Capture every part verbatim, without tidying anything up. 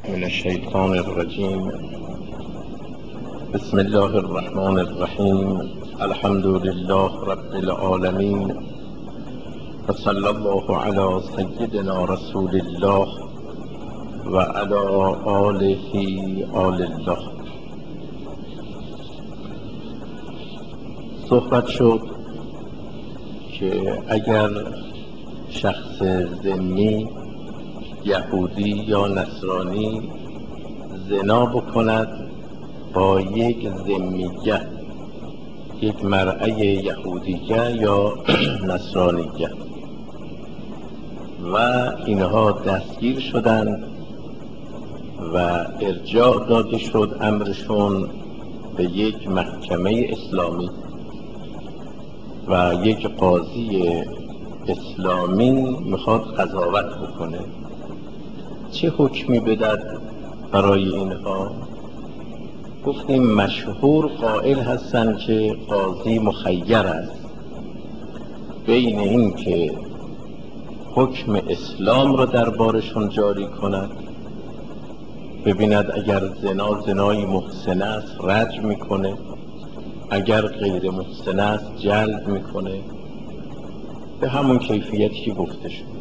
من الشیطان الرجیم. بسم الله الرحمن الرحیم. الحمد لله رب العالمین و صلی الله علی سیدنا رسول الله و علی آله آل الله. صحبت شد که اگر شخص ذمی یهودی یا نصرانی زنا بکند با یک ذمیه، یک مرأی یهودیه یا نصرانیه، و اینها دستگیر شدند و ارجاع داده شد امرشون به یک محکمه اسلامی و یک قاضی اسلامی میخواد قضاوت بکنه. چه حکمی بدهد برای اینها؟ گفتیم مشهور قائل هستند که قاضی مخیر است بین این که حکم اسلام را دربارشون جاری کند، ببیند اگر زنا زنای محسنه است رجم میکنه، اگر غیر محسنه است جلد میکنه به همون کیفیتی که گفته شد،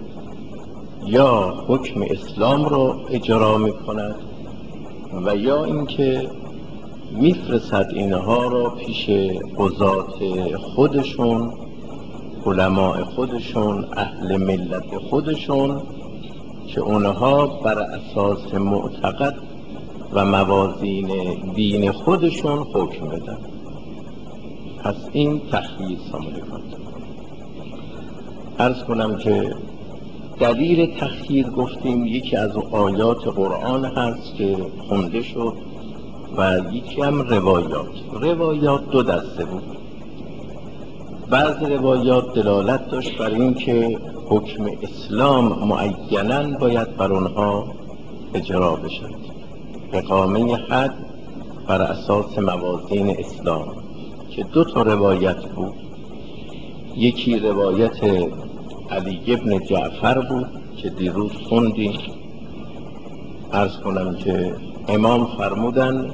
یا حکم اسلام رو اجرا میکند و یا اینکه میفرستد اینها رو پیش قضات خودشون، علماء خودشون، اهل ملت خودشون، که اونها بر اساس معتقد و موازین دین خودشون حکم بدن. پس این تخییر سامده کنید. عرض کنم که دلیل تخییر گفتیم یکی از آیات قرآن هست که خونده شد و یکی هم روایات. روایات دو دسته بود. بعض روایات دلالت داشت بر این که حکم اسلام معیناً باید بر آنها اجرا بشد، اقامه حد بر اساس موازین اسلام، که دو تا روایت بود. یکی روایت علی ابن جعفر بود که دیروز خوندیم. عرض کنم که امام فرمودن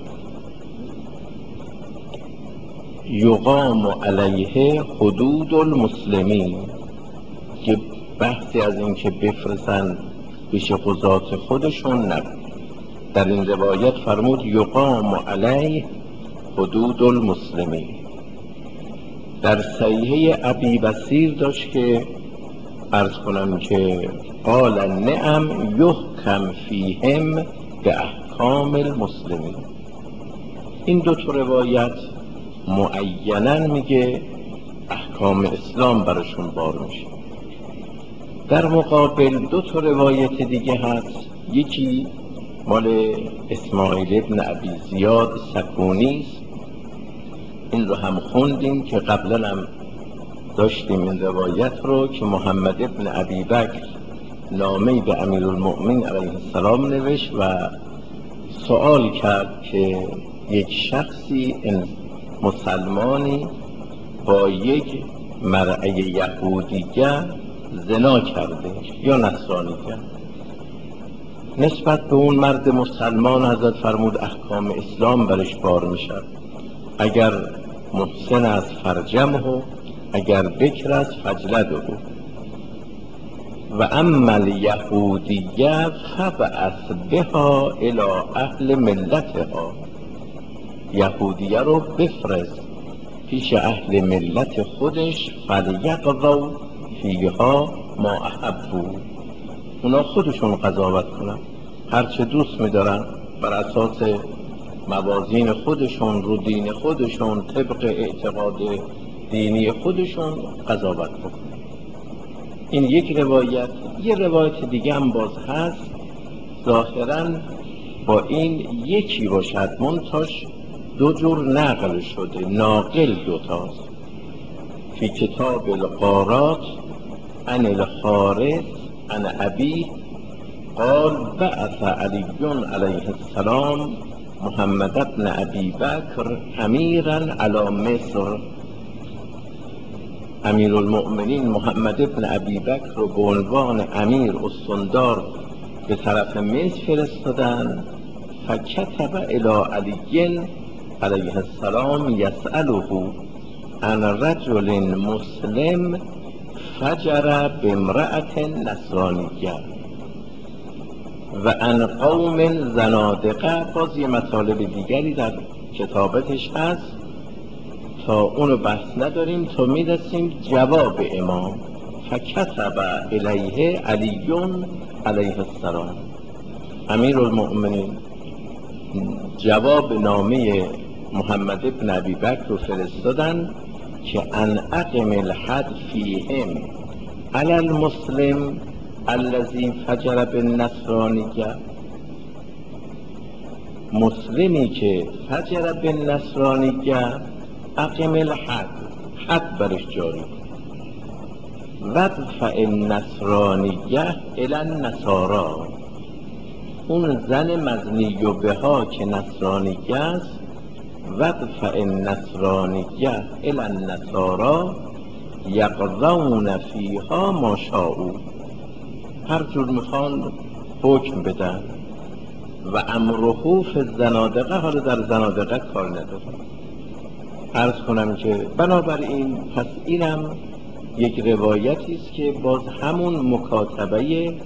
یقام علیه حدود المسلمین، که بحثی از این که بفرستن پیش قضات خودشون نبود. در این روایت فرمود یقام علیه حدود المسلمین. در صحیحه ابی بصیر داشت که عرض کنم که قال نعم یحکم فیهم به احکام المسلمین. این دو تا روایت معیناً میگه احکام اسلام براشون بار میشه. در مقابل دو تا روایت دیگه هست. یکی مال اسماعیل ابن ابی زیاد سکونی است، این رو هم خوندیم که قبلا هم داشتیم این روایت رو، که محمد ابن ابی بکر نامه‌ای به امیرالمؤمنین علیه السلام نوشت و سوال کرد که یک شخصی مسلمانی با یک مرأی یهودیه زنا کرده یا نصرانیه. نسبت به اون مرد مسلمان حضرت فرمود احکام اسلام برش بار میشه. اگر محسن است فرجمه، اگر بکر است فجلده. و اما الیهودیه فبعث بها الی اهل ملتها، یهودیه رو بفرست پیش اهل ملت خودش، فلیقضوا فیها ما احبوا، اونا خودشون قضاوت کنن هرچه دوست می‌دارن، بر اساس موازین خودشون، رو دین خودشون، طبق اعتقاد دینی خودشون قضاوت بکنن. این یک روایت. یه روایت دیگه هم باز هست، ظاهراً با این یکی باشد منتاش دو جور نقل شده، ناقل دوتاست. فی کتاب الغارات عن الحارث عن ابی قال بعث علی علیه السلام محمد ابن ابی بکر امیرا علی مصر. امیرالمؤمنین محمد ابن ابی بکر رو به عنوان امیر استندار به طرف مصر فرستادن. فکتب الی علی علیه السلام یسأله عن رجل مسلم فجر بامرأة نصرانیه و عن قوم زنادقه. باز یه مطالب دیگری در کتابتش هست، تا اونو بحث نداریم، تا میرسیم جواب امام. فکتب الیه علی علیه السلام، امیرالمؤمنین جواب نامه محمد ابن ابی بکر رو فرستادن که ان اقم الحد فیهم علی المسلم الذی فجر بالنصرانیه. مسلمی که فجر بالنصرانیه اقم الحد، حد برش جاری کن. وادفع النصرانیه الی النصارا، اون زن مزنی و بها که نصرانیه است، وادفع النصرانیه الی النصارا یقضون فیها ما شاءوا، هر جور میخوان حکم بدن. و امره فی الزنادقه، حالا در زنادقه کار نداره. عرض کنم که بنابراین پس اینم یک روایتی است که باز همون مکاتبه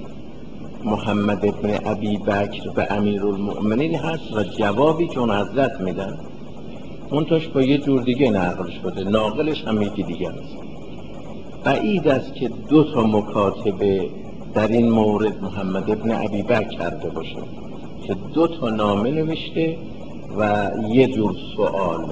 محمد ابن ابی بکر به امیرالمؤمنین هست و جوابی که اون حضرت میدن منتاش با یه جور دیگه نقل شده، ناقلش هم یکی دیگه است. بعید است که دو تا مکاتبه در این مورد محمد ابن ابی بکر کرده باشه که دو تا نامه نوشته و یه جور سوال.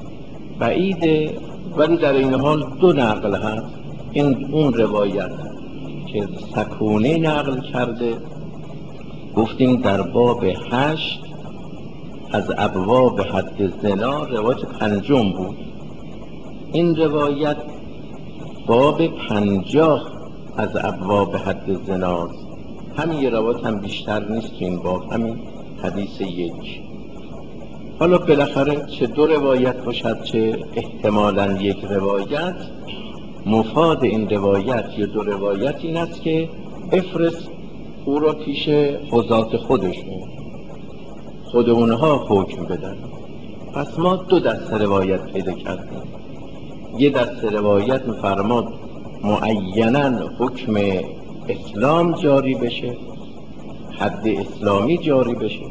بعیده، ولی در این حال دو نقل هست. این اون روایت که سکونی نقل کرده، گفتیم در باب هشت از ابواب حد زنا، روایت پنجم بود. این روایت باب پنجاه از ابواب حد زناست. همین یه روایت هم بیشتر نیست که این باب، همین حدیث یک. حالا بالاخره چه دو روایت باشد چه احتمالاً یک روایت، مفاد این روایت یا دو روایت این است که بفرست او را پیش قضات خودشون، خود اونها حکم بدن. پس ما دو دسته روایت پیدا کردیم. یه دسته روایت می‌فرماد معیناً حکم اسلام جاری بشه، حد اسلامی جاری بشه،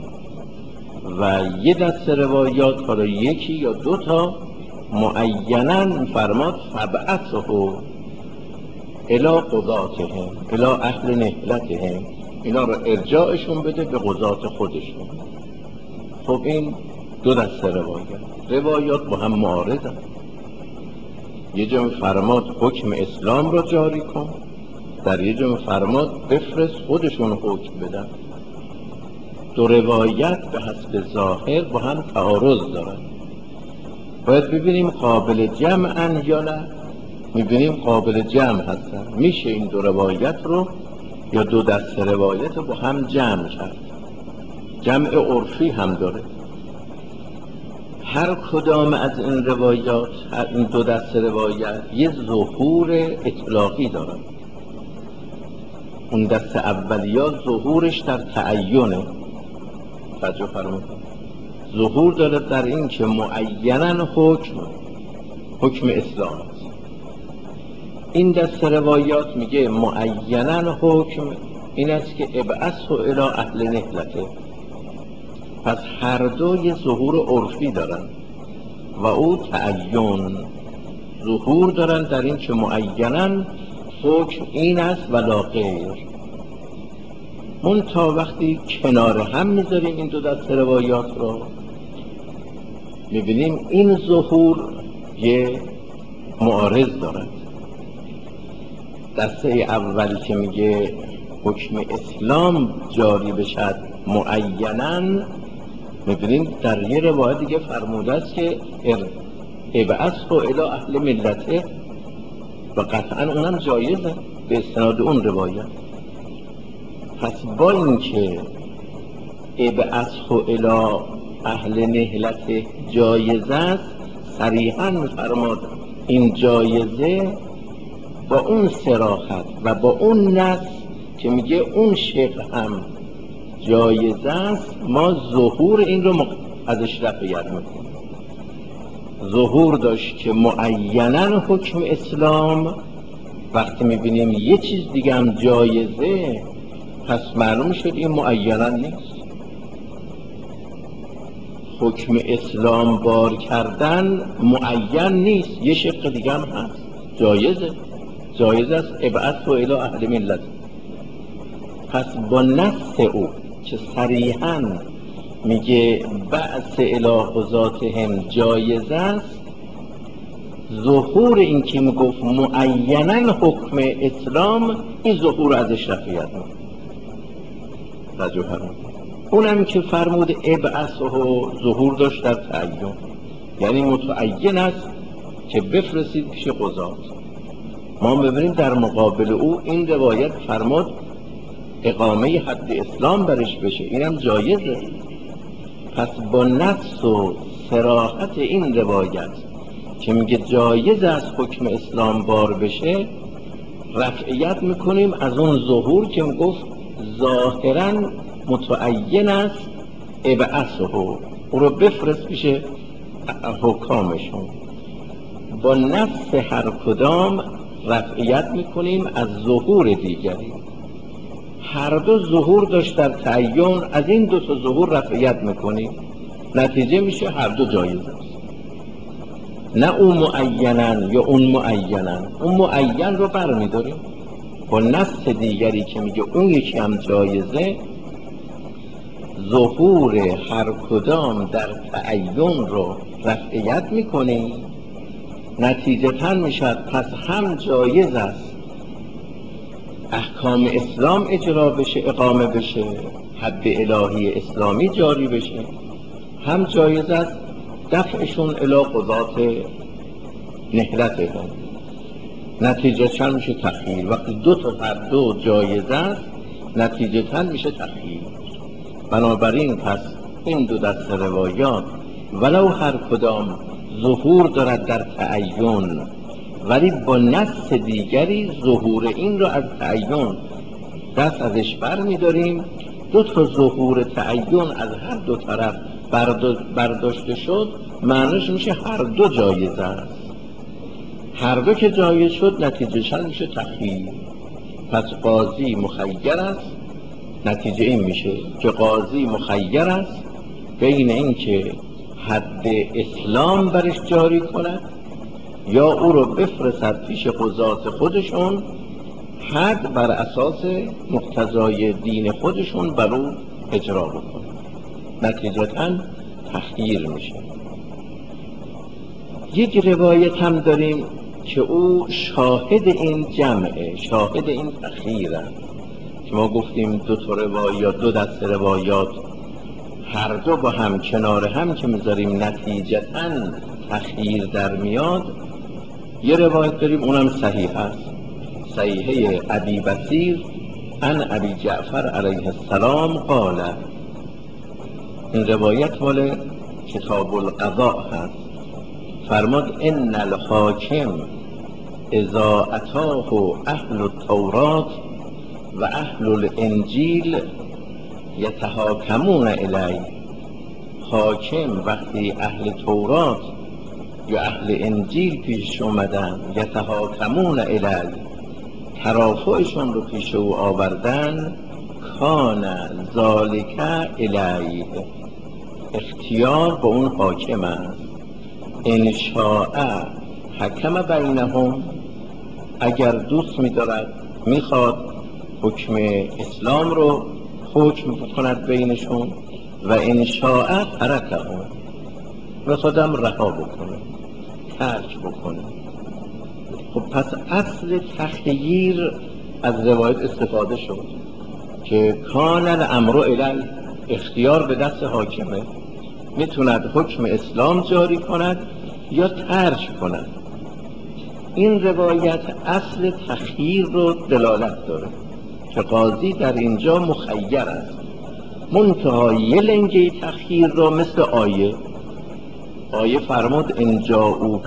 و یه دسته روایات، حالا یکی یا دو تا، معیناً می‌فرماد فبعثه الی قضاتهم الی اهل نهلتهم، اینا رو ارجاعشون بده به قضات خودشون. خب این دو دسته روایات روایات با هم معارضن. یه جا فرماد حکم اسلام رو جاری کن، در یه جا فرماد بفرست خودشون حکم بدن. دو روایت به حسب ظاهر با هم تعارض دارن. باید ببینیم قابل جمعن یا نه. میبینیم قابل جمع هستن. میشه این دو روایت رو یا دو دست روایت رو با هم جمع کرد. جمع عرفی هم داره. هر کدام از این روایات، این دو دست روایت، یه ظهور اطلاقی داره. اون دست اولیا ظهورش در تعینه، توجه فرمایید، ظهور داره در این که معیناً حکم حکم اسلام است. این دست روایات میگه معیناً حکم این است که ابعثه الی اهل نهلته. پس هر دو یه ظهور عرفی دارن و او تعین، ظهور دارن در این که معیناً حکم این است ولا غیر. من تا وقتی کنار هم میذاریم این دو دست روایات رو، میبینیم این ظهور یه معارض دارد. دسته اول که میگه حکم اسلام جاری بشد معیناً، میبینیم در یه روایت دیگه فرموده است که ابعثه الی اهل ملته، و قطعا اونم جایزه به استناد اون روایت. پس با اینکه ابعثه الی اهل نهلته جایزه است، صریحاً میفرماد این جایزه با اون صراحت و با اون نص که میگه اون شق هم جایز است، ما ظهور این رو ازش رفعیت میکنیم. ظهور داشت که معیناً حکم اسلام، وقتی میبینیم یه چیز دیگه هم جایزه، پس معلوم شد این معیناً نیست. حکم اسلام بار کردن معین نیست، یه شق دیگه هم هست، جایزه، جایز است ابعث و الی اهل ملت. پس با نص او که صریحاً میگه بعث الی غزاتهم جایز است، ظهور این که میگفت معیناً حکم اسلام، این ظهور ازش رفعیت میکنه. توجه فرمایید. اونم که فرمود ابعثه ظهور داشت در تعین، یعنی متعین است که بفرستید پیش قضات. ما ببینیم در مقابل او این روایت فرمود اقامه حد اسلام برش بشه، اینم جایزه. پس با نص و صراحت این روایت که میگه جایز است حکم اسلام بار بشه، رفعیت میکنیم از اون ظهور که میگفت ظاهراً متعین است ابعثه، او رو بفرست پیش حکامشون. با نص هر کدام رفعیت میکنیم از ظهور دیگری. هر دو ظهور داشت در تعین، از این دو تا ظهور رفعیت میکنیم، نتیجه میشه هر دو جایز است. نه اون معینن یا اون معینن، اون معین رو برمیداریم با نص دیگری که میگه اون یکی هم جایزه، ظهور هر کدام در تعین رو رفعیت میکنیم، نتیجتاً میشد پس هم جایز است احکام اسلام اجرا بشه، اقامه بشه، حد الهی اسلامی جاری بشه، هم جایز است دفعشون الی قضات نهلتهم. نتیجتاً میشه تخییر. وقتی دو تا هر دو جایز است، نتیجتاً میشه تخییر. بنابراین پس این دو دست روایات ولو هر کدام ظهور دارد در تعین، ولی با نص دیگری ظهور این رو از تعین دست ازش بر می‌داریم. دو تا ظهور تعین از هر دو طرف برداشته شد، معنیش میشه هر دو جایز است. هر دو که جایز شد، نتیجه‌اش میشه تخییر. پس قاضی مخیر است، نتیجه این میشه که قاضی مخیر است بین این که حد اسلام برش جاری کند یا او رو بفرستد پیش قضات خودشون، حد بر اساس مقتضای دین خودشون بر او اجرا بکنه. نتیجتاً تخییر میشه. یک روایت هم داریم که او شاهد این جمعه، شاهد این تخییره، که ما گفتیم دو تا روایات، دو دست روایات هر دو با هم کنار هم که میذاریم نتیجتاً تخییر در میاد. یه روایت داریم اونم صحیح است، صحیحه ابی بصیر عن ابی جعفر علیه السلام قال. این روایت مال کتاب القضاء هست. فرمود ان الحاکم اذا اتاه اهل التورات و اهل الانجیل یتحاکمون الیه. حاکم وقتی اهل تورات یا اهل انجیل پیش اومدن، یتحاکمون الیه، ترافعشون رو پیش او آوردن، کان ذالک الیه، اختیار با اون حاکم است. ان شاء حکم بینهم، اگر دوست می‌دارد میخواد حکم اسلام رو حکم کند بینشون، و ان شاء ترکهم، میخوادم رها بکنه، ترک بکنه. خب پس اصل تخییر از روایت استفاده شد که کان الامر الیه، اختیار به دست حاکمه، میتوند حکم اسلام جاری کند یا ترک کند. این روایت اصل تخییر رو دلالت داره که قاضی در اینجا مخیر است. منتها یه لنگه تخییر رو مثل آیه آیه فرمود ان جاءوک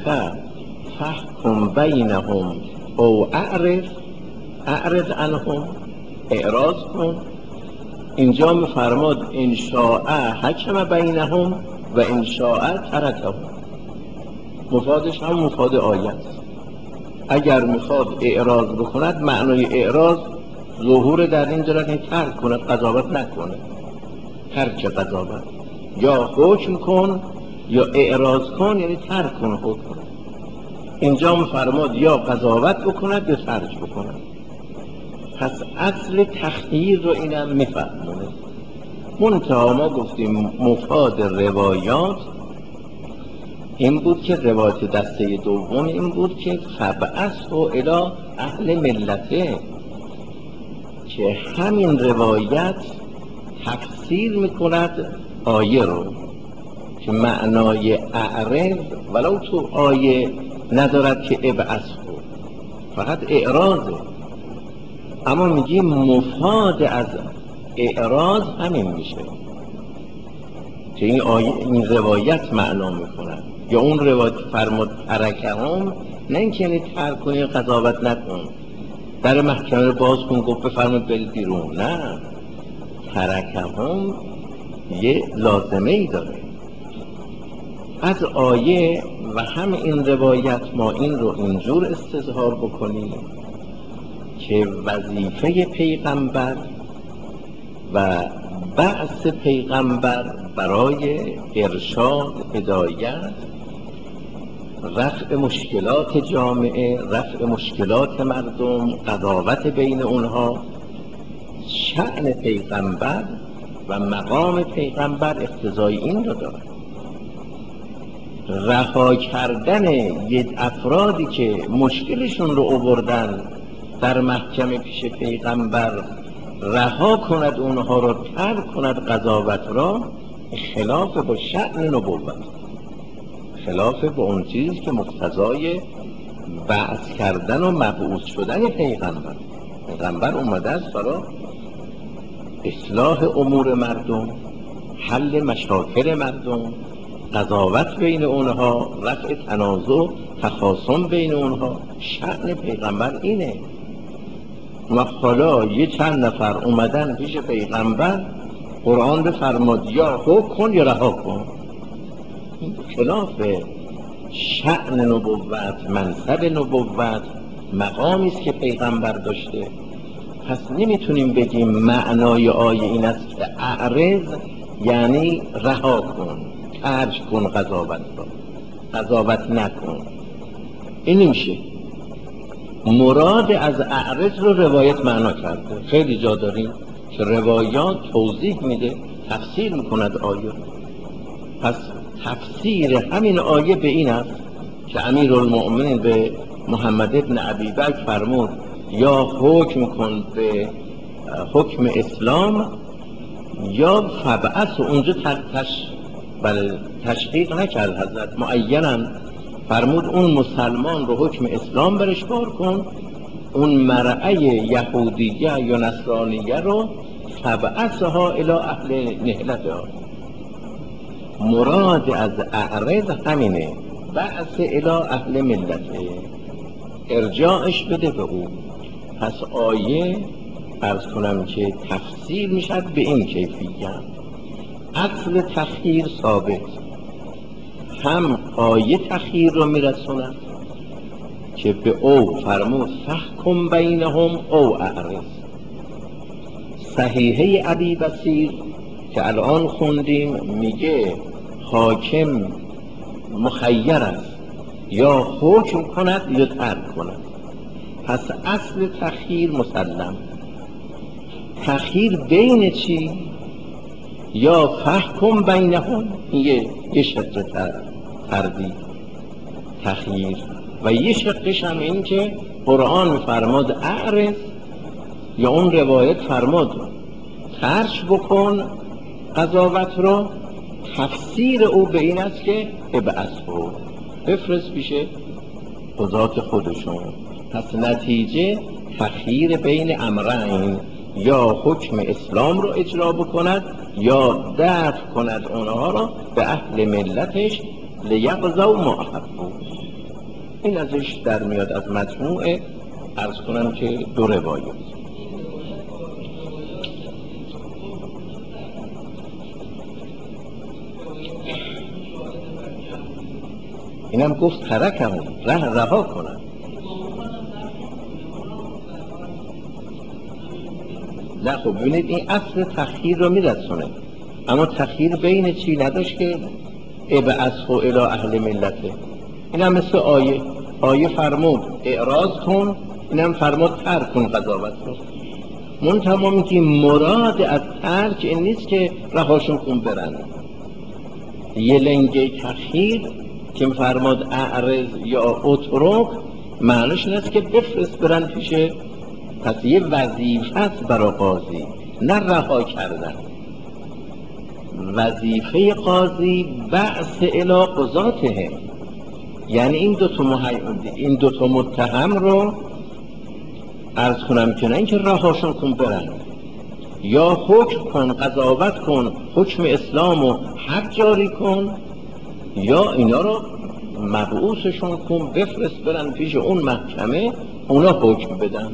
فاحکم بینهم او اعرض اعرض عنهم. اعراض کن. اینجا میفرماد ان شاء حکم بینهم و ان شاء ترکهم، مفادش هم مفاد آیت. اگر میخواد اعراض بکند، معنای اعراض ظهور در این دارد که ترک کند، قضاوت نکنه، ترک قضاوت. یا حکم کن یا اعراض کن، یعنی ترک کن حکم. اینجا میفرماد یا قضاوت بکند یا ترک بکند. پس اصل تخییر رو اینم میفهمونه. منتها ما گفتیم مفاد روایات این بود که روایت دسته دوم این بود که فبعث و الی اهل ملته، که همین روایت تفسیر میکند آیه رو، که معنای اعرض ولو تو آیه ندارد که ابعث رو، فقط اعراضه. اما میگیم مفاد از اعراض همین میشه که این آیه این روایت معنا میکنه. یا اون روایت فرمود ترکهم، نه اینکه یعنی ترک کنی قضاوت نکن، در محکمه رو باز کن گفت بفرمود برید بیرون، نه، ترکهم یه لازمه ای داره از آیه. و هم این روایت ما این رو اینجور استظهار بکنیم که وظیفه پیغمبر و بعث پیغمبر برای ارشاد، هدایت، رفع مشکلات جامعه، رفع مشکلات مردم، قضاوت بین اونها، شأن پیغمبر و مقام پیغمبر اقتضای این رو داره. رها کردن یک افرادی که مشکلشون رو آوردن در محکمه پیش پیغمبر، رها کند اونها رو، ترک کند قضاوت را، خلاف با شأن نبوت، خلاف با اون چیزی که مقتضای بعث کردن و مبعوث شدن پیغمبر. پیغمبر اومده است برای اصلاح امور مردم، حل مشاکل مردم، قضاوت بین اونها، رفع تنازع، تخاصم بین اونها. شأن پیغمبر اینه. و حالا یه چند نفر اومدن پیش پیغمبر، قرآن بفرماد یا حکم کن یا رها کن. خلاف شأن نبوت، منصب نبوت، مقامی است که پیغمبر داشته. پس نمیتونیم بگیم معنای آیه این است که اعرض یعنی رها کن، ترک کن قضاوت را، قضاوت نکن. این نمیشه. مراد از اعرض رو روایت معنا کرده. خیلی جا داریم که روایات توضیح میده، تفسیر میکند آیه. پس تفسیر همین آیه به این است که امیرالمؤمنین به محمد ابن ابی بکر فرمود یا حکم کن به حکم اسلام یا فبعث. اونجا تش بله تشقیق نکرد حضرت، معینا فرمود اون مسلمان رو حکم اسلام برش کار کن، اون مرعه یهودیه یا نصرانیه رو فبعثها الی اهل نهلتها. مراد از اعرض همینه، بعث الی اهل ملته، ارجاعش بده به او. پس آیه عرض کنم که تفسیر میشد به این کیفیت. اصل تخییر ثابت، هم آیه تخییر رو میرسوند که به او فرمود فحکم بینهم او اعرض. صحیحه ابی بصیر که الان خوندیم میگه حاکم مخیر است، یا حکم کند یا ترک کند. پس اصل تخییر مسلم. تخییر بین چی؟ یا فحکم بینهم، یه یه شق تردید تخییر، و یه شقش هم این که قرآن میفرماد اعرض، یا اون روایت فرماد ترک بکن قضاوت رو. تفسیر او به این است که ابعثه، بفرست پیش قضات خودشون. پس نتیجه تخییر بین امرین، یا حکم اسلام رو اجرا بکند یا دفع کند اونها رو به اهل ملتش، لیقضوا ما احبوا. این ازش در میاد از مجموعه عرض کنم که دو روایت. اینم گفت ترکمون، ره رها کنن. نه خب ببینید این اصل تخییر رو میرسونه، اما تخییر بین چی نداشت که ابعثه الی اهل ملته. اینم مثل آیه آیه فرمود اعراض کن، اینم فرمود ترک کن قضاوت رو. منتها ما میگیم مراد از ترک این نیست که رهاشون کن برن. یه لنگه تخییر که فرمود اعرض یا اترک معنیش این است که بفرست برن پیشه. پس یه وظیفه است برای قاضی، نه رها کردن. وظیفه قاضی بعث الی قضاتهم، یعنی این دو تا محی... این دو تا متهم رو عرض کنم که نه اینکه رهاشون کن برن، یا حکم کن، قضاوت کن، حکم اسلام رو حد جاری کن، یا اینا رو مبعوثشون کن بفرست برن پیش اون محکمه اونا حکم بدن.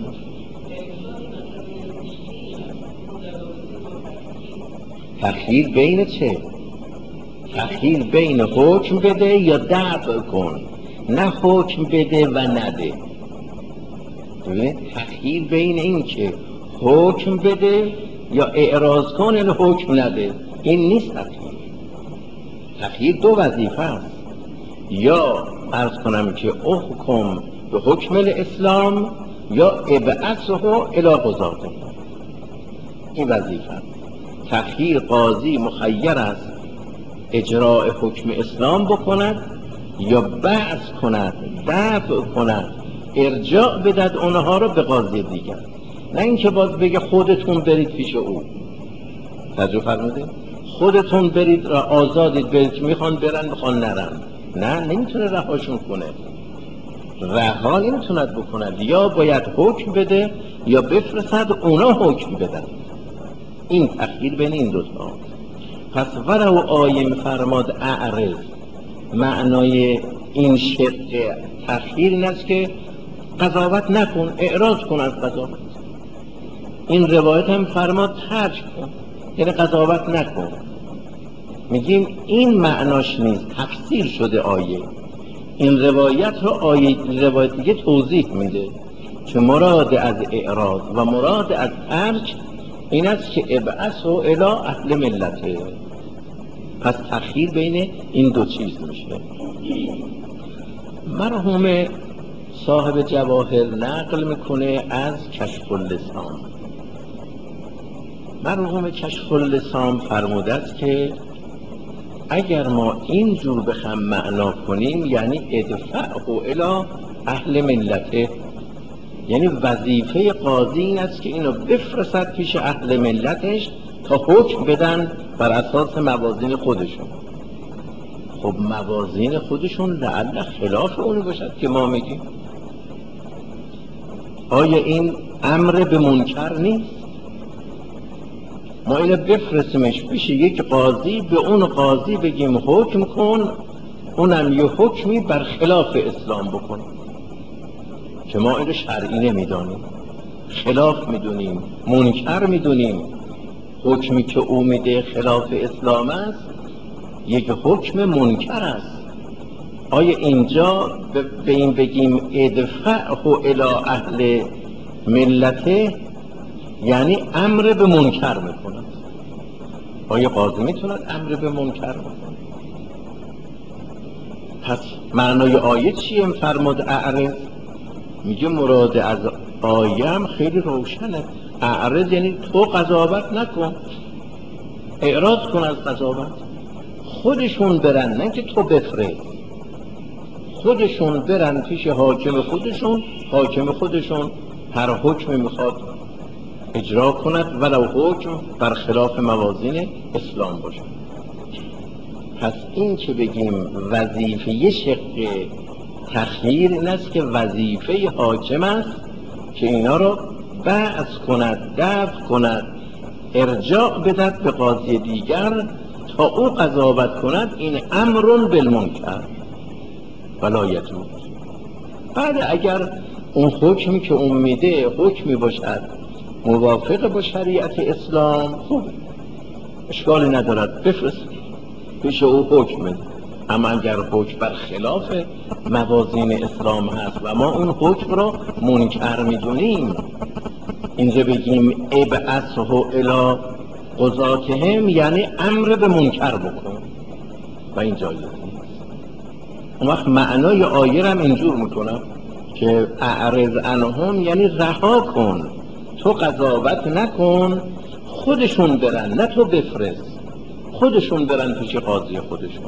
تخییر بین چه؟ تخییر بین حکم بده یا دفع کن، نه حکم بده و نده. تخییر بین این که حکم بده یا اعراض کن یا حکم نده، این نیست تخییر. تخییر دو وظیفه است، یا عرض کنم که احکم به حکم الاسلام یا ابعثه الی قضاتهم، این وظیفه است. تخییر قاضی مخیر است اجراء حکم اسلام بکند یا بعث کند، دفع کند، ارجاع بدد اونها رو به قاضی دیگر، نه اینکه باز بگه خودتون برید پیش او. توجه فرمودید؟ خودتون برید را آزادید، برید میخوان برن میخوان نرن. نه، نمیتونه رهاشون کنه، رها نمیتوند بکند، یا باید حکم بده یا بفرستد اونا حکم بدن. این تخییر بین این دوتا. پس ولو آیه فرماد اعرض، معنای این شق تخییر این است که قضاوت نکن، اعراض کن از قضاوت. این روایت هم فرماد ترک کن، یعنی قضاوت نکن. میگیم این معناش نیست، تفسیر شده آیه. این روایت رو آیه روایت دیگه توضیح میده که مراد از اعراض و مراد از ترک این است که ابعثه الی اهل ملته. پس تخییر بین این دو چیز میشه. مرحوم صاحب جواهر نقل میکنه از کشف اللسان. مرحوم کشف اللسان فرموده است که اگر ما اینجور بخوام معنا کنیم یعنی ادفعه الی اهل ملته، یعنی وظیفه قاضی این است که اینو بفرستد پیش اهل ملتش تا حکم بدن بر اساس موازین خودشون. خب موازین خودشون لعل خلاف اونی باشد که ما میگیم. آیا این امر به منکر نیست؟ ما اینو بفرستیمش پیش یک قاضی، به اون قاضی بگیم حکم کن، اونم یه حکمی بر خلاف اسلام بکن که ما اینو شرعی نمیدانیم، خلاف میدونیم، منکر میدونیم. حکمی که او میده خلاف اسلام است، یک حکم منکر است. آیا اینجا به این بگیم ادفعه الی اهل ملته یعنی امر به منکر میکند؟ آیا قاضی میتوند امر به منکر بکند؟ پس معنای آیه چیه؟ فرمود اعرض، میگه مراد از آیه هم خیلی روشنه. اعرض یعنی تو قضاوت نکن، اعراض کن از قضاوت. خودشون برن، نه که تو بفرست. خودشون برن پیش حاکم خودشون، حاکم خودشون هر حکمی میخواد اجرا کند ولو حکم بر خلاف موازین اسلام باشه. پس این که بگیم وظیفه یه شق تخییر این است که وظیفه حاکم است که اینا رو بعث کند، دفع کند، ارجاع بدد به قاضی دیگر تا او قضاوت کند. این امر بالمنکر ولا یجوز. بعد اگر اون حکمی که اون میده حکمی باشد موافق با شریعت اسلام، خوب، اشکالی ندارد، بفرست پیش او حکم بده. اما اگر حکم بر خلاف موازین اسلام هست و ما اون حکم را منکر میدونیم، اینجا بگیم ابعثه الی قضاتهم یعنی امر به منکر بکن و این جایز نیست. اون وقت معنای آیه هم اینجور میکنم که اعرض عنهم یعنی رها کن، تو قضاوت نکن، خودشون برن، نه تو بفرست، خودشون برن پیش قاضی خودشون.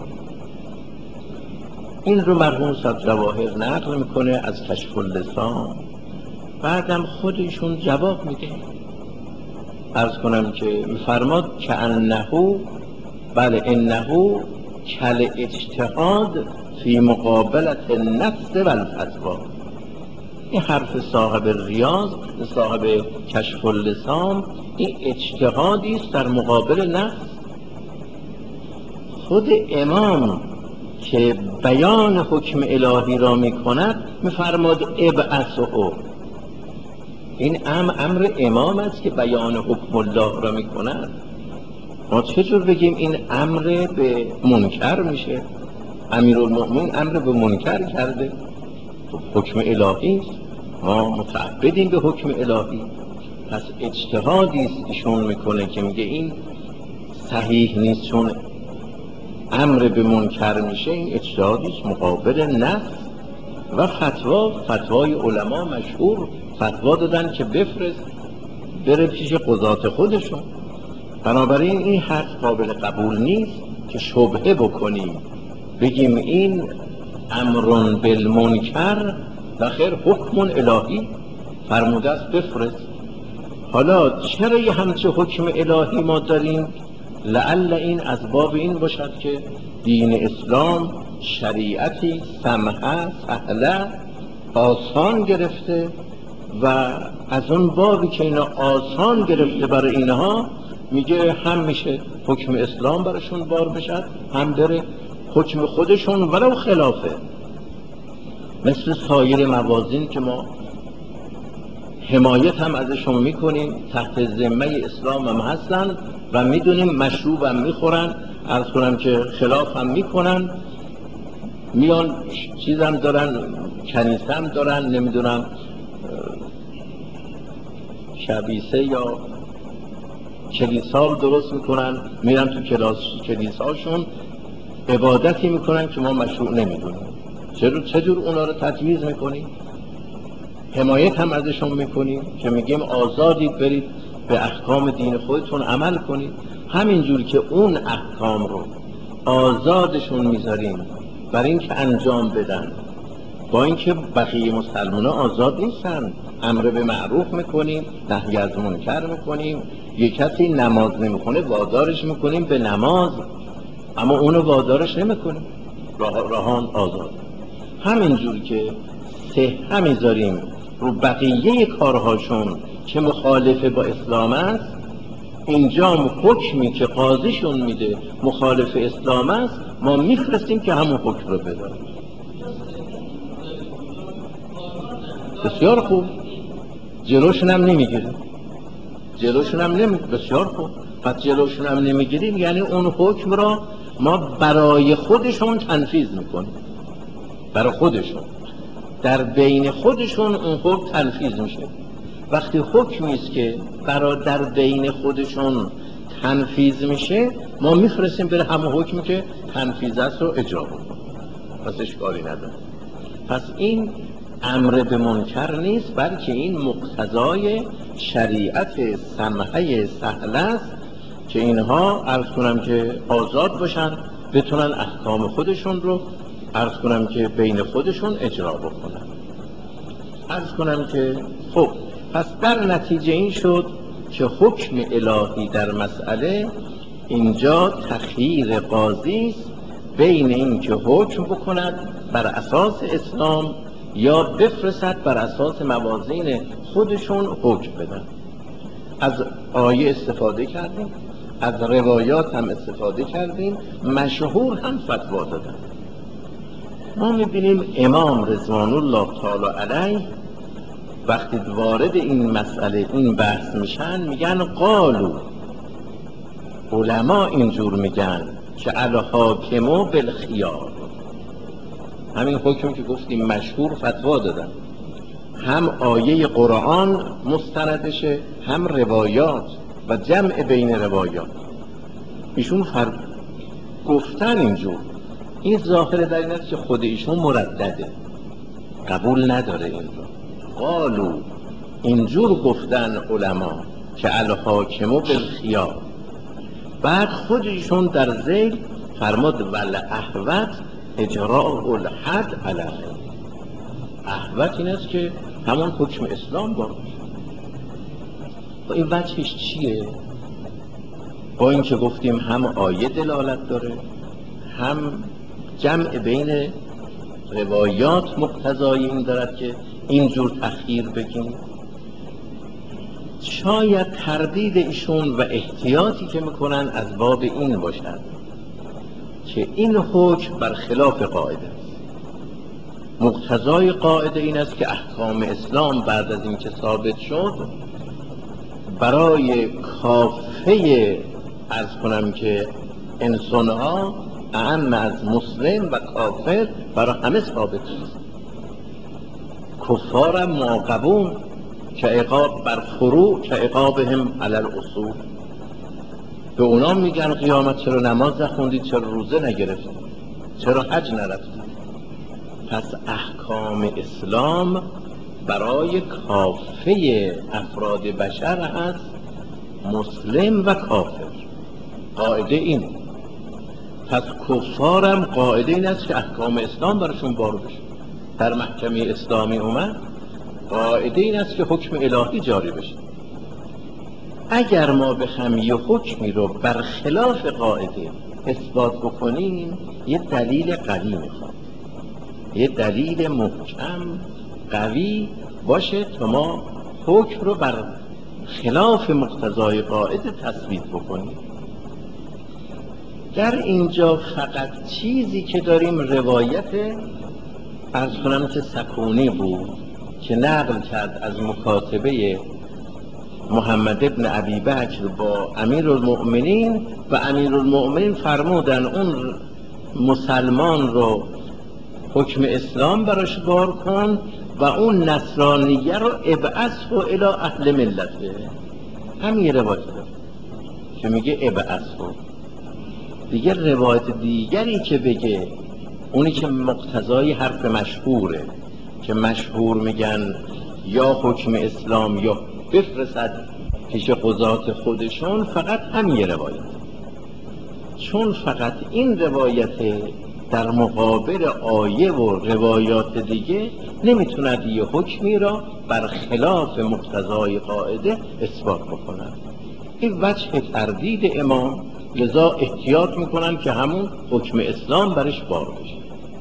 این رو مرحوم صاحب جواهر نقل میکنه از کشف اللسان، بعدم خودشون جواب میده. عرض کنم که میفرماد که انه بله انه کل اجتهاد فی مقابلت النفس و الفتوا. این حرف صاحب ریاض، صاحب کشف اللسان، این اجتهادی است در مقابل نفس. خود امام که بیان حکم الهی را میکند میفرماد ابعثه، این امر امر امام است که بیان حکم الله را میکند. ما چجور بگیم این امر به منکر میشه؟ امیرالمؤمنین امر به منکر کرده، حکم الهی است، ما متعبدیم به حکم الهی. پس اجتهادی است ایشون میکنه که میگه این صحیح نیست چون امر به منکر میشه. این اجتهادی است مقابل نفس و فتوا. فتوای علما مشهور فتوا دادن که بفرست بره پیش قضات خودشون. بنابراین این حرف قابل قبول نیست که شبهه بکنیم بگیم این امرون بالمنکر و خیر حکم الهی فرموده است بفرست. حالا چرا یه همچه حکم الهی ما داریم؟ لعل این از باب این باشد که دین اسلام شریعتی سمحه سهله آسان گرفته و از اون بابی که اینا آسان گرفته برای اینها میگه هم میشه حکم اسلام براشون بار بشد، هم بره حکم خودشون ولو خلافه. مثل سایر موازین که ما حمایت هم ازشون میکنیم، تحت ذمه اسلام هم هستن و میدونیم مشروب هم میخورن، عرض کنم که خلاف هم میکنن، میان چیز هم دارن، کنیسه هم دارن، نمیدونم شبیسه یا کلیسا درست میکنن، میرن تو کلاس کلیساشون عبادتی میکنن که ما مشروع نمیدونیم. چرا چجور اونا رو تجویز میکنیم؟ حمایت هم ازشون میکنیم که میگیم آزادید برید به احکام دین خودتون عمل کنید. همینجور که اون احکام رو آزادشون میذاریم برای اینکه انجام بدن، با اینکه بقیه مسلمان آزاد نیستن. امر به معروف میکنیم، نهی از منکر میکنیم. یک کسی نماز نمیکنه وادارش میکنیم به نماز، اما اونو وادارش نمیکنیم، راه راهان آزاد. همینجور که صحه میذاریم رو بقیه کارهاشون که مخالف با اسلام است، اینجا حکمی که قاضیشون میده مخالف اسلام است، ما میفرستیم که همون حکم رو بدن. بسیار خوب، جلوشون هم نمیگیریم، جلوشون هم نمیگیریم. بسیار خوب، پس جلوشون هم نمیگیریم یعنی اون حکم را ما برای خودشون تنفیذ میکنیم، برای خودشون، در بین خودشون اون حکم تنفیذ میشه. وقتی حکمی است که برای در بین خودشون تنفیذ میشه، ما میفرستیم بره همون حکمی که تنفیذ است رو اجرا کنیم، پس اشکالی نداره. پس این امر به منکر نیست، بلکه این مقتضای شریعت سمحه سهل است که اینها عرض کنم که آزاد باشن، بتونن احکام خودشون رو عرض کنم که بین خودشون اجرا بکنن. عرض کنم که خب پس در نتیجه این شد که حکم الهی در مسئله اینجا تخییر قاضی است بین این که حکم بکند بر اساس اسلام یا بفرستد بر اساس موازین خودشون حکم بدن. از آیه استفاده کردیم، از روایات هم استفاده کردیم، مشهور هم فتوا دادن. ما میبینیم امام رضوان الله تعالی علیه وقتی وارد این مسئله این بحث میشن میگن قالو، علما اینجور میگن که الحاکم بالخیار، همین حکم که گفتیم مشهور فتوا دادن، هم آیه قرآن مستندشه هم روایات و جمع بین روایات. ایشون فرق گفتن اینجور، این ظاهر در این است که خود ایشون مردده، قبول نداره این رو. قالو، اینجور گفتن علما که الحاکم بالخیار. بعد خود ایشون در ذیل فرماد ول احوط اجراء الحد علیه. احوط این است که همون حکم اسلام باشه. این وجهش چیه؟ با این که گفتیم هم آیه دلالت داره هم جمع بین روایات مقتضای این دارد که اینجور تخییر بگیم. شاید تردید ایشون و احتیاطی که میکنن از باب این باشد که این حکم بر خلاف قاعده است. مقتضای قاعده این است که احکام اسلام بعد از این که ثابت شد برای کافه عرض کنم که انسانها اعم از مسلم و کافر برای همه ثابت شد. کفار معاقبون که عقاب بر فروع که عقابهم علی الاصول. به اونا میگن قیامت چرا نماز نخوندید، چرا روزه نگرفتید، چرا حج نرفتید. پس احکام اسلام برای کافه افراد بشر هست، مسلم و کافر. قاعده این. پس کفارم قاعده این است که احکام اسلام براشون بار بشه. در محکمه اسلامی اومد قاعده این است که حکم الهی جاری بشه. اگر ما بخوایم یه حکمی رو برخلاف قاعده اثبات بکنیم یه دلیل قوی میخواد، یه دلیل محکم قوی باشه تا ما حکم رو بر خلاف مقتضای قاعده تثبیت بکنیم. در اینجا فقط چیزی که داریم روایت عرض کنم که سکونی بود که نقل کرد از مکاتبه محمد ابن ابی بکر با امیر المؤمنین و امیر المؤمنین فرمودن اون مسلمان رو حکم اسلام براش بار کن و اون نصرانیه رو ابعثه الی اهل ملته. همین روایت داره که میگه ابعثه. دیگه روایت دیگری که بگه اونی که مقتضای حرف مشهوره که مشهور میگن یا حکم اسلام یا بفرستد پیش قضات خودشون، فقط همین روایت. چون فقط این روایت در مقابل آیه و روایات دیگه نمیتوند یه حکمی را برخلاف مقتضای قاعده اثبات بکنند. این وجه تردید امام، لذا احتیاط میکنن که همون حکم اسلام برش بار بشه.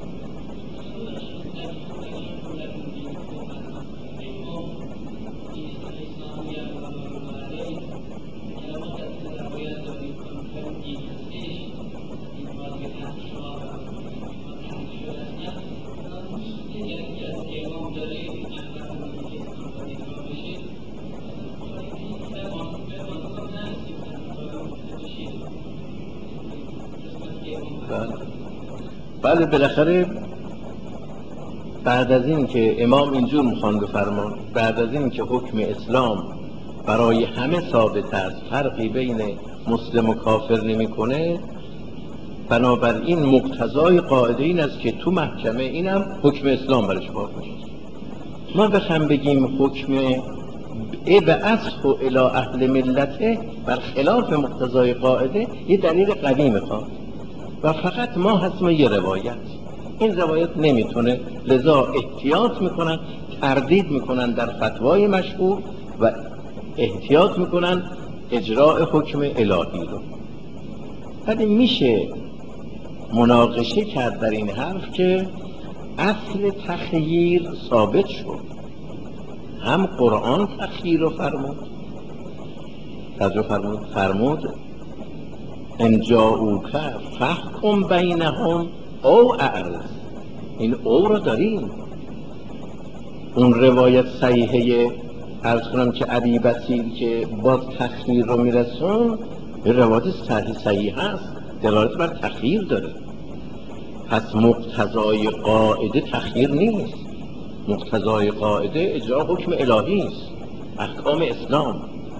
بله بالاخره بعد از این که امام اینجور میخوان بفرمان، بعد از این که حکم اسلام برای همه ثابت است، فرقی بین مسلم و کافر نمیکنه، بنابراین مقتضای قاعده این است که تو محکمه اینم حکم اسلام برش بار بشه. ما بخوام بگیم حکم ابعثه الی اهل ملته بر خلاف مقتضای قاعده، یه دلیل قوی میخواد و فقط ما هستیم یه روایت، این روایت نمیتونه، لذا احتیاط میکنن، تردید میکنن در فتوای مشهور و احتیاط میکنن اجراء حکم الهی رو. ولی میشه مناقشه کرد در این حرف که اصل تخییر ثابت شد، هم قرآن تخییر رو فرمود، تجربه فرمود فرمود ان جاءوک فاحکم بینهم او اعرض. این او رو داریم. اون روایت صحیحه عرض کنم که ابی بصیر که باز تخییر رو میرسون، این روایت صحیح صحیح هست دلالت بر تخییر داره. پس مقتضای قاعده تخییر نیست، مقتضای قاعده اجرا حکم الهی است، احکام اسلام.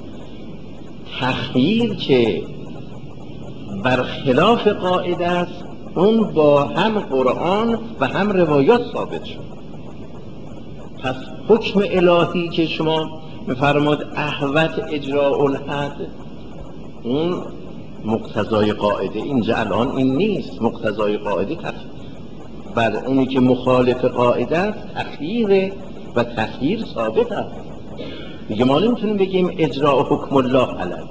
تخییر که برخلاف قاعده است اون با هم قرآن و هم روایات ثابت شد. پس حکم الهی که شما می‌فرماد احوت اجراء الحد، اون مقتضای قاعده اینجا الان این نیست. مقتضای قاعده تخییر بر اونی که مخالف قاعده است تخییر و تخییر ثابت است دیگه. ما نمیتونیم بگیم اجراء حکم الله علیه.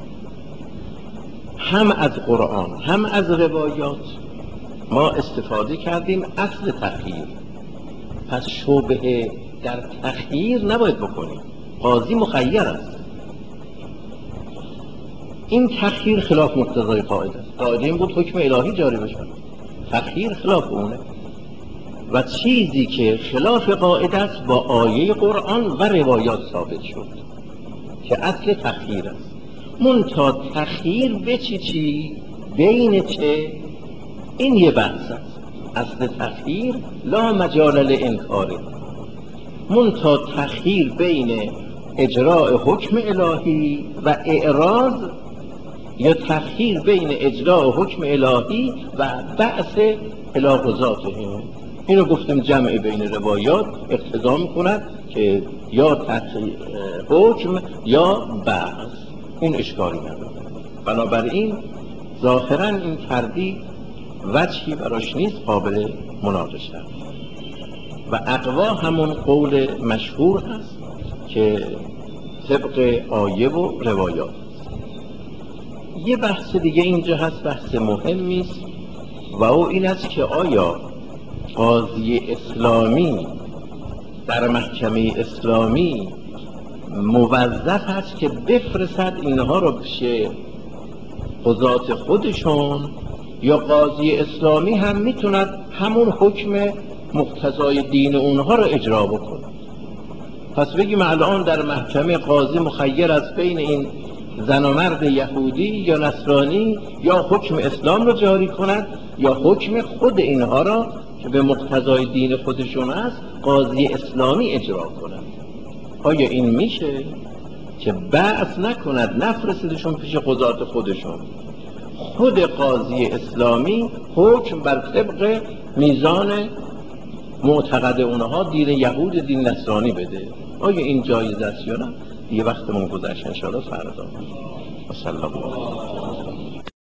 هم از قرآن هم از روایات ما استفاده کردیم اصل تخییر. پس شبهه در تخییر نباید بکنیم، قاضی مخیر است. این تخییر خلاف مقتضای قاعده است. قاعده این بود حکم الهی جاری بشه، تخییر خلاف اونه. و چیزی که خلاف قاعده است با آیه قرآن و روایات ثابت شد که اصل تخییر است. منتها تخییر به چی چی؟ بین چه؟ این یه بحث است. اصل تخییر لا مجال لانکاره. منتها تخییر بین اجراء حکم الهی و اعراض، یا تخییر بین اجراء حکم الهی و بعث الی قضاته. اینو گفتیم جمع بین روایات اقتضا میکند که یا تخییر حکم یا بعث، این اشکالی نداره. بنابراین ظاهرا این تردید وجهی براش نیست، قابل مناقشه است. و اقوا همون قول مشهور هست که طبق آیه و روایات. یه بحث دیگه اینجا هست، بحث مهمی است، و او این است که آیا قاضی اسلامی در محکمه اسلامی موظف است که بفرستد اینها رو پیش قضات خودشون، یا قاضی اسلامی هم میتوند همون حکم مقتضای دین اونها رو اجرا بکنه؟ پس بگیم الان در محکمه قاضی مخیر است بین این زن و مرد یهودی یا نصرانی، یا حکم اسلام رو جاری کند یا حکم خود اینها را که به مقتضای دین خودشون است قاضی اسلامی اجرا کند. آیا این میشه که بعث نکند، نفرستشون پیش قضات خودشون، خود قاضی اسلامی حکم بر طبق میزان معتقد اونها، دین یهود دین نصرانی بده؟ آیا این جایز است یا نه؟ یه وقتمون گذشت، انشاءالله فردا. و صلی الله